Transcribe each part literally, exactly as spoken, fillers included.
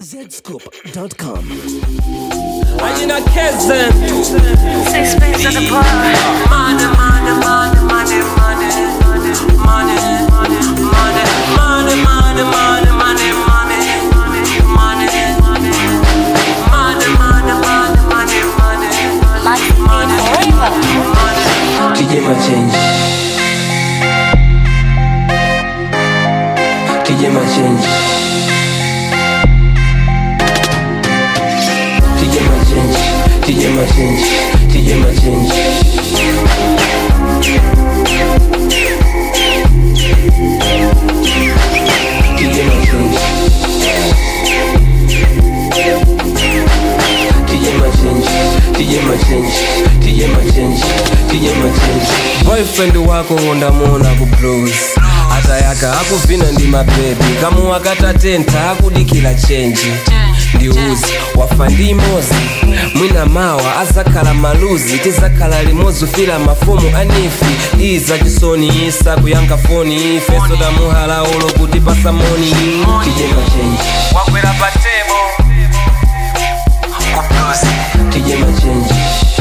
zscoop dot com. I in a Kezen. Six pence at the bar. Money, money, money, money, money, money, money, money, money, money, money, money, money, money, money, money, money, money, money. To get my change. To get my change. To get my change. To get my change. To get my change. To get my change. To get my change. To get my change. To get my change. To get my change. Boyfriend wako undamuona ku blues atayaka akuvina ndi mabebi kamu akatatenta akudikira change ndiuzi wafa ndi mozi mwina mawa azakhala maluzi tizakhala limozi ufila mafumu anifi iza chisoni isa kuyanka foni feso da muhala ulo kuti pasamoni Tijema change. wakwera patemo ku blues Tijema change.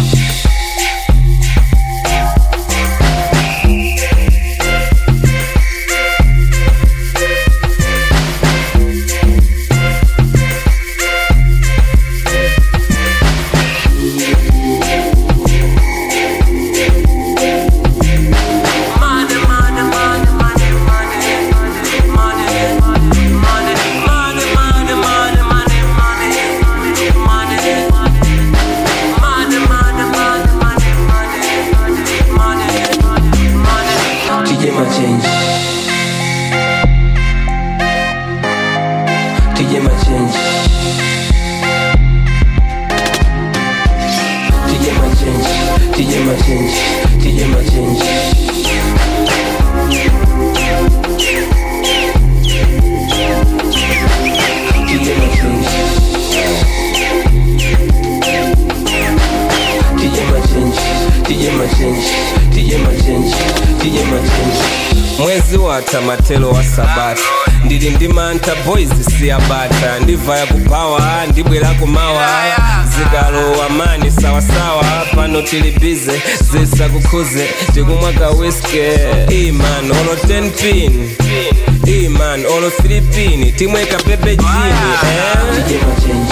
mwezi wata matelo wa sabata ndili ndimanta boys siyabata ndivaya kupawa ndibwera kumawa zikalo amani sawasawa pano tilibize zisa kukhuze tikumwaka whiskey iman olo ten pin iman olo three pin timweka pepe jini eh?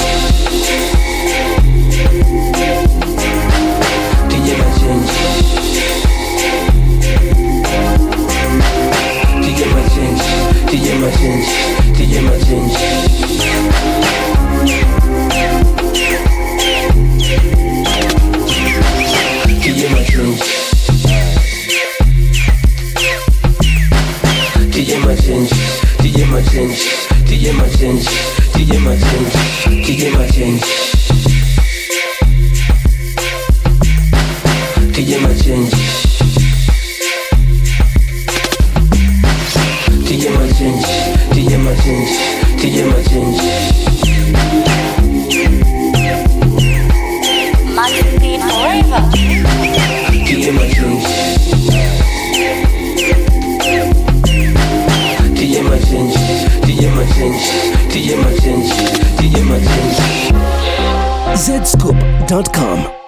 To get my change, to get my change. To get my change. To get my change, to get my change, to get my change, to get my change, to get my change. To get my change. To get my change, to get my change, to get my change. Life be forever. To get my change. To get my change, to get my change, to get my change, to get my change. zscoop dot com.